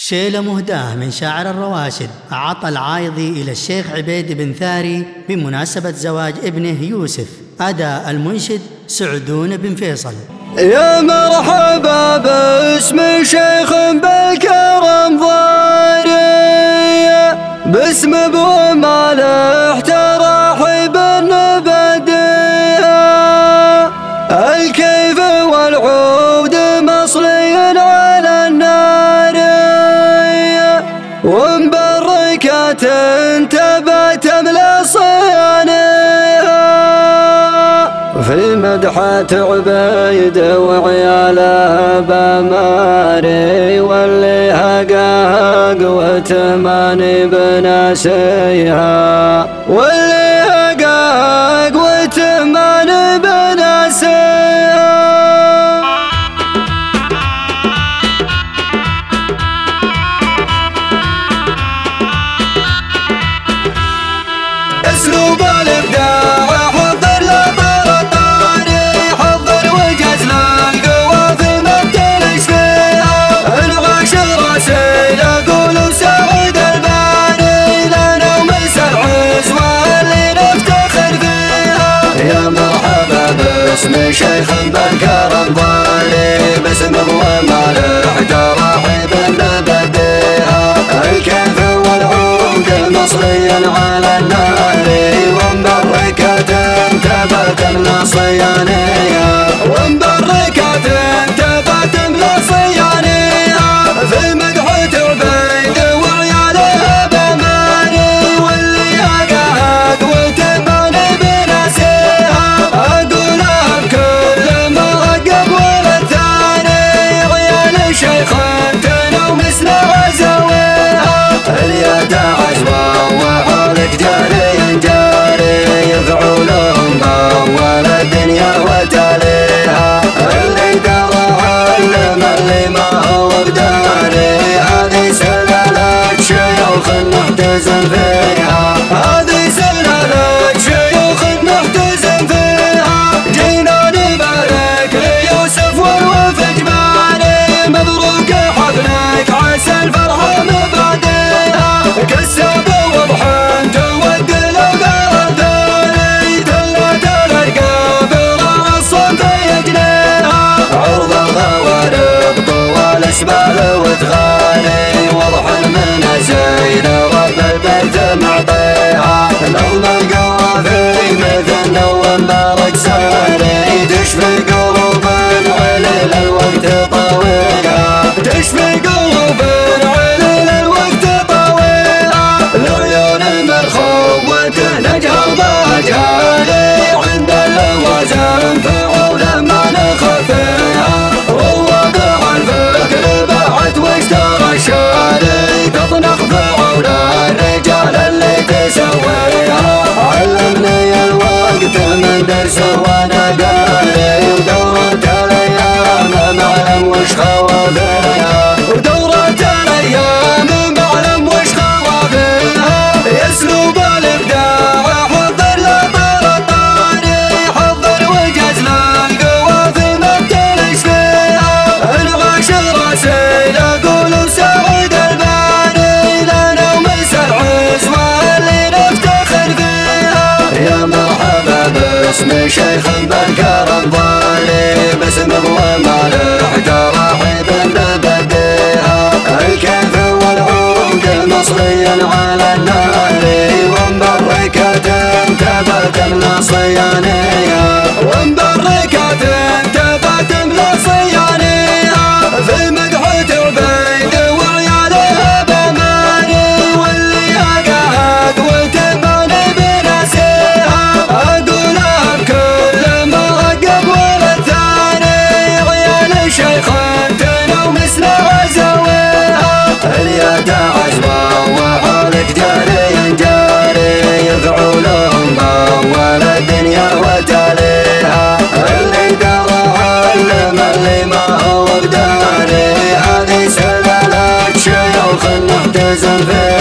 شيلة مهداة من شاعر الرواشد عطا العايضي إلى الشيخ عبيد بن ثاري بمناسبة زواج ابنه يوسف. أداء المنشد سعدون بن فيصل. يا مرحبا باسم شيخ بالكرم ضاري، باسم ابو مالح ترحب النبدية، الكيف والعود مصلي على النار، ومبركات تبت صيانيها، في مدحة عبيد وعياله بماري، واللي هقاق وتماني بناسيها، واللي هقاق وتماني بناسيها. اسلوب الابداع حضر لطر الطاري، حضر وجز للقوافي ما بتلش فيها، العاشر راسي اقول وسعد الباري، لنا ومسر عزوة اللي نفتخر فيها. يا مرحبا باسم شيخ بالكرم ضاري، باسم ابو مالح ترحب النبديها، الكيف والعود مصريا على النار، ومبركات تبت صيانيها، ومبركات تبت صيانيها، في مدحة عبيد وعياله بماري، واللي هقاق وتماني بناسيها، اقولها بكل مرقب والثاني، عيال الشيخ انتنا ومثل عزويها، اليد عزوة وحولك جاري جاري، يفعلهم بأول الدنيا وتاليها، اللي درى علم اللي ما هو بداري، هذه سلالة شيوخ نحتزم فيها، هذه سلالة شيوخ نحتزم فيها. جينا نبارك ليوسف والوفد جمالي، مبروك حفلك عسى الفرحة مبادئها، كسب وضحان تود الأوقار الثاني، تلت الأرقاب غار الصنف يجنيها، عرض الغوارب طوال اسبال وتغالي، وضح من زين رب البيت معطيها، نظم القوافي مثل نوم بارك ساري، تشفي قلوب عليل الوقت طويلة، تشفي قلوب عليل الوقت طويلة، العيون المرخوب وتنجهر ضجالي، عند الوزن فعولا ما نخفيها، ووضع الفكر بعت واشترى الشاري، تطنخ فعولا الرجال اللي تسويها، علمني الوقت من درس وانا قاري، ودورت الايام معلم وش خوافيها، ودورت الايام معلم وش خوافيها. اسلوب الابداع حضر لطر الطاري، حضر وجز للقوافي ما بتلش فيها، العاشر راسي اقول وسعد الباري، لنا ومسر عزوة اللي نفتخر فيها. يا مرحبا باسم شيخ بالكرم ضاري، باسم ابو مالح ترحب النبديها، الكيف والعود مصريا على النار، ومبركات تبت صيانيها، ومبركات تبت صيانيها، في مدحة عبيد وعياله بماري، واللي هقاق وتماني بناسيها، اقولها بكل مرقب والثاني، عيال الشيخ انتنا ومثل عزويها، اليد عزوة وحولك جاري جاري، يفعلهم بأول الدنيا وتاليها، اللي درى علم اللي ما هو بداري، هذه سلالة شيوخ نحتزم فيها.